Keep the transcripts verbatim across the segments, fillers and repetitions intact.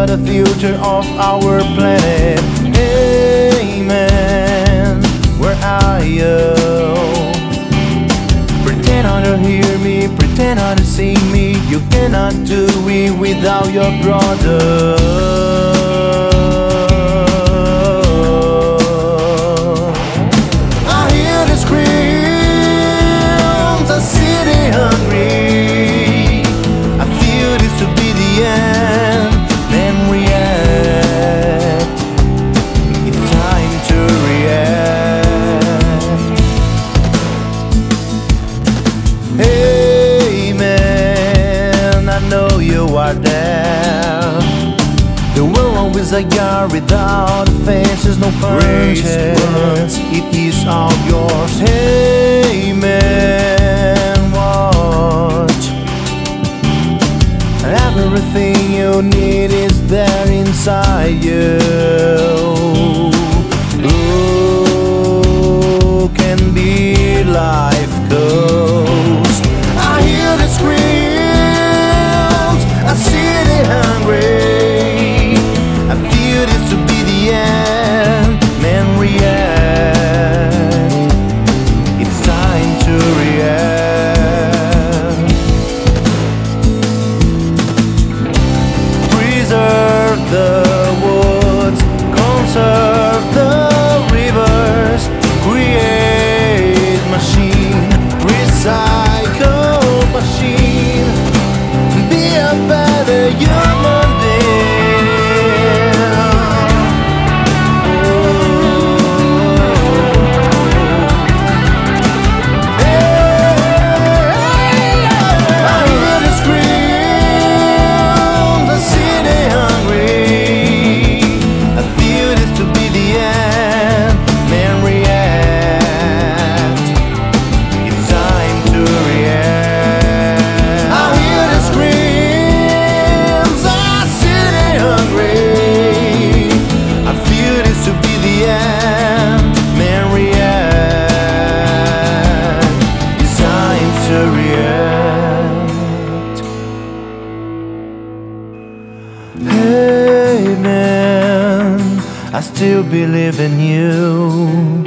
the future of our planet. Hey man, where are you? Pretend not to hear me, pretend not to see me. You cannot do it without your brother. I hear the screams, I see they hungry. I feel this to be the end, then react. It's time to react. Hey man, I know you are there. The world always a yard without fences, no punches. It is all yours. Hey man, watch. Everything you need is there inside you. Who can be life goes? I hear the screams, I see they hungry. I feel this to be the end, man react. It's time to react. Preserve the woods, conserve the rivers, create machine, recycle machine, be a better human being. I hear the screams, I see they hungry. I feel this to be the end, man react. It's time to react. I hear the screams, I see they hungry. I feel this to be the end, man react. It's time to react. Hey man, I still believe in you.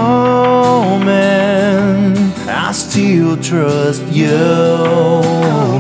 Oh man, I still trust you.